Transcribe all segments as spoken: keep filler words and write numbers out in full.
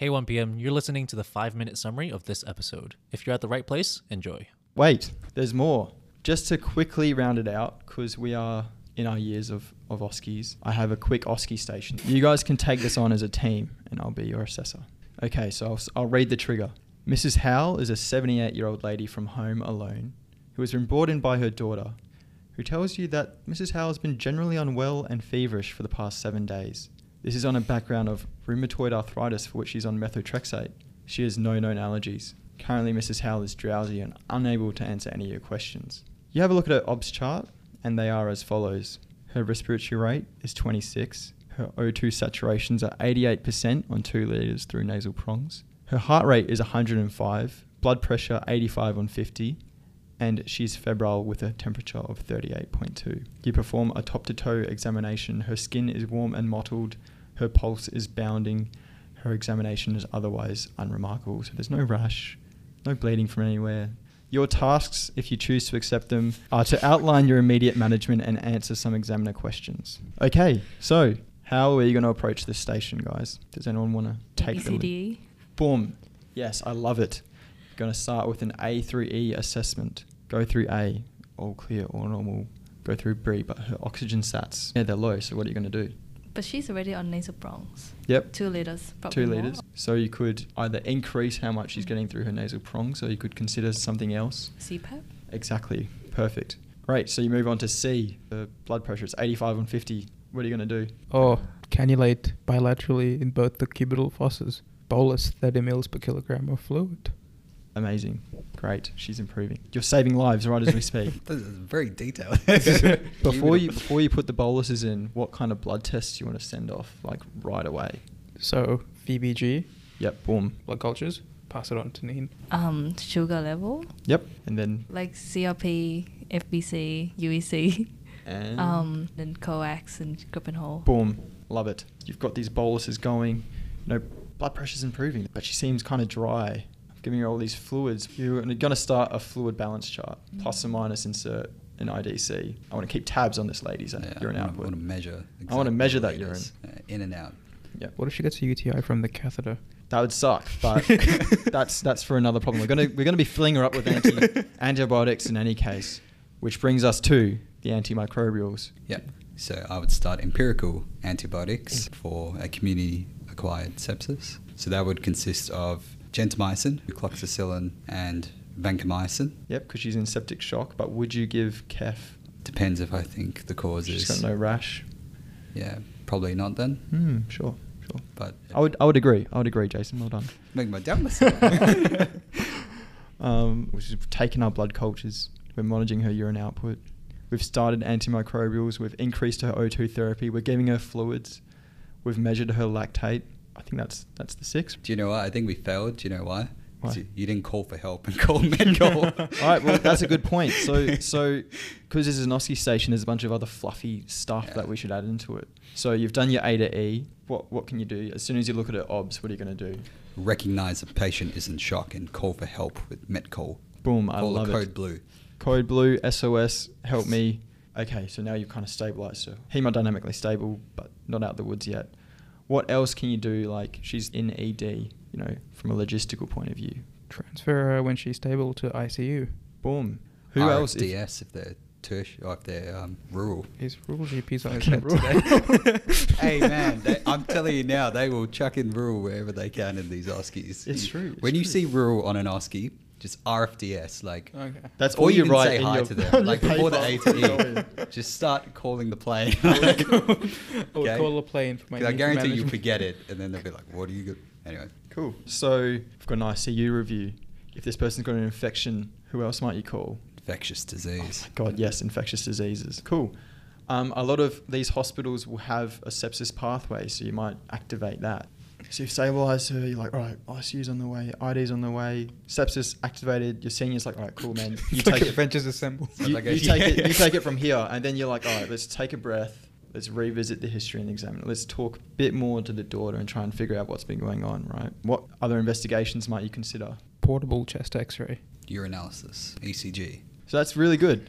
Hey one P M, you're listening to the five minute summary of this episode. If you're at the right place, enjoy. Wait, there's more. Just to quickly round it out, because we are in our years of, of Oskies, I have a quick Oskie station. You guys can take this on as a team, and I'll be your assessor. Okay, so I'll, I'll read the trigger. Missus Howell is a seventy-eight-year-old lady from Home Alone who has been brought in by her daughter, who tells you that Missus Howell has been generally unwell and feverish for the past seven days. This is on a background of rheumatoid arthritis for which she's on methotrexate. She has no known allergies. Currently, Missus Howell is drowsy and unable to answer any of your questions. You have a look at her O B S chart, and they are as follows. Her respiratory rate is twenty-six. Her O two saturations are eighty-eight percent on two litres through nasal prongs. Her heart rate is one hundred five, blood pressure eighty-five on fifty, and she's febrile with a temperature of thirty-eight point two. You perform a top-to-toe examination. Her skin is warm and mottled. Her pulse is bounding. Her examination is otherwise unremarkable. So there's no rash, no bleeding from anywhere. Your tasks, if you choose to accept them, are to outline your immediate management and answer some examiner questions. Okay, so how are you going to approach this station, guys? Does anyone want to take the lead? Boom. Yes, I love it. You're going to start with an A through E assessment. Go through A, all clear, all normal. Go through B, but her oxygen sats, yeah, they're low, so what are you going to do? But she's already on nasal prongs. Yep. Two litres, probably Two more. litres. So you could either increase how much she's getting through her nasal prongs, or you could consider something else. C PAP? Exactly. Perfect. Great. So you move on to C. The blood pressure is eighty-five on fifty. What are you going to do? Or cannulate bilaterally in both the cubital fosses. Bolus thirty mils per kilogram of fluid. Amazing. Great. She's improving. You're saving lives right as we speak. This is very detailed. before you before you put the boluses in, what kind of blood tests do you want to send off, like right away? So V B G. Yep. Boom. Blood cultures. Pass it on to Neen. Um, sugar level. Yep. And then. Like C R P, F B C, U E C. And. Um, then coax and Grippenhall. Boom. Love it. You've got these boluses going. You know, blood pressure's improving, but she seems kind of dry. Giving her all these fluids. You're going to start a fluid balance chart. Plus or minus insert an I D C. I want to keep tabs on this lady's yeah, urine I output. I want to measure. Exactly I want to measure that urine. Uh, in and out. Yeah. What if she gets a U T I from the catheter? That would suck, but that's that's for another problem. We're gonna we're gonna be filling her up with anti antibiotics in any case, which brings us to the antimicrobials. Yep. So I would start empirical antibiotics for a community-acquired sepsis. So that would consist of gentamicin, flucloxacillin, and vancomycin. Yep, because she's in septic shock. But would you give Kef? Depends if I think the cause she's is. She's got no rash. Yeah, probably not then. Hmm. Sure. Sure. But I would. I would agree. I would agree, Jason. Well done. Make my doubt myself. um, we've taken our blood cultures. We're monitoring her urine output. We've started antimicrobials. We've increased her O two therapy. We're giving her fluids. We've measured her lactate. I think that's that's the six. Do you know what? I think we failed. Do you know why? Why? You, you didn't call for help and call Medcall. All right, well, that's a good point. So, so because this is an Oskie station, there's a bunch of other fluffy stuff yeah. that we should add into it. So you've done your A to E. What what can you do? As soon as you look at her O B S, what are you going to do? Recognize a patient is in shock and call for help with Medcall. Boom, I call love the code it. blue. Code blue, S O S, help me. Okay, so now you've kind of stabilized her. Hemodynamically stable, but not out the woods yet. What else can you do? Like, she's in E D, you know, from a logistical point of view. Transfer her when she's stable to I C U. Boom. Who R F else? D S if, if they're tertiary or if they're um, rural. His rural G P's on his head today. Hey man, they, I'm telling you now, they will chuck in rural wherever they can in these Oskies. It's true. It's when true. you see rural on an Oskie, just R F D S, like Okay. That's all you write say in hi your, to them. Like before the A to E, just start calling the plane. Like, Or okay? call a plane for my I guarantee you management. forget it, and then they'll be like, "What do you?" Go-? Anyway, cool. So we've got an I C U review. If this person's got an infection, who else might you call? infectious disease. Oh my God, yes, infectious diseases. Cool. Um, a lot of these hospitals will have a sepsis pathway, so you might activate that. So you've stabilised her, you're like, all right, I C U's on the way, I D's on the way, sepsis activated, your senior's like, all right, cool, man. You It's take like it, Avengers Assemble. you, Like you a- take it, yeah. you take it from here, and then you're like, all right, let's take a breath, let's revisit the history and examine it. Let's talk a bit more to the daughter and try and figure out what's been going on, right? What other investigations might you consider? Portable chest X-ray. Urinalysis, E C G. So that's really good.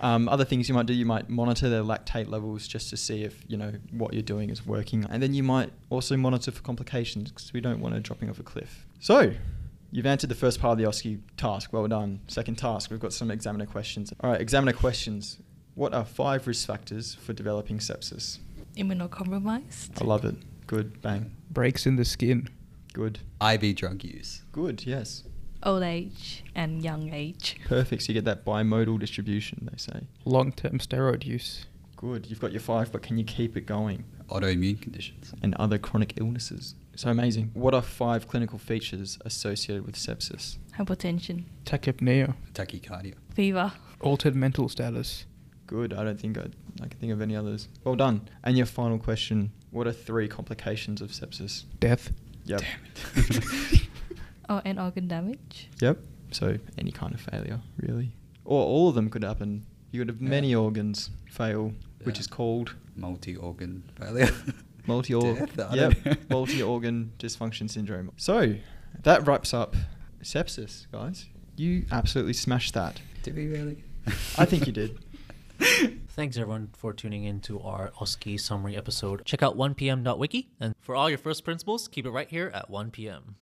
Um, other things you might do, you might monitor their lactate levels just to see if, you know, what you're doing is working. And then you might also monitor for complications because we don't want to dropping off a cliff. So you've answered the first part of the OSCE task. Well done. Second task, we've got some examiner questions. All right, examiner questions. What are five risk factors for developing sepsis? Immunocompromised. I love it. Good. Bang. Breaks in the skin. Good. I V drug use. Good. Yes. Old age and young age. Perfect. So you get that bimodal distribution, they say. Long-term steroid use. Good. You've got your five, but can you keep it going? Autoimmune conditions. And other chronic illnesses. So amazing. What are five clinical features associated with sepsis? Hypotension. Tachypnea. Tachycardia. Fever. Altered mental status. Good. I don't think I, I can think of any others. Well done. And your final question. What are three complications of sepsis? Death. Yep. Damn it. Oh, and organ damage. Yep. So any kind of failure, really. Or all of them could happen. You could have many Yeah. organs fail, which Yeah. is called Multi-organ failure. multi-organ. Death? I Yep. don't know. multi-organ dysfunction syndrome. So that wraps up sepsis, guys. You absolutely smashed that. Did we really? I think you did. Thanks everyone for tuning in to our OSCE summary episode. Check out one p m dot wiki, and for all your first principles, keep it right here at one p m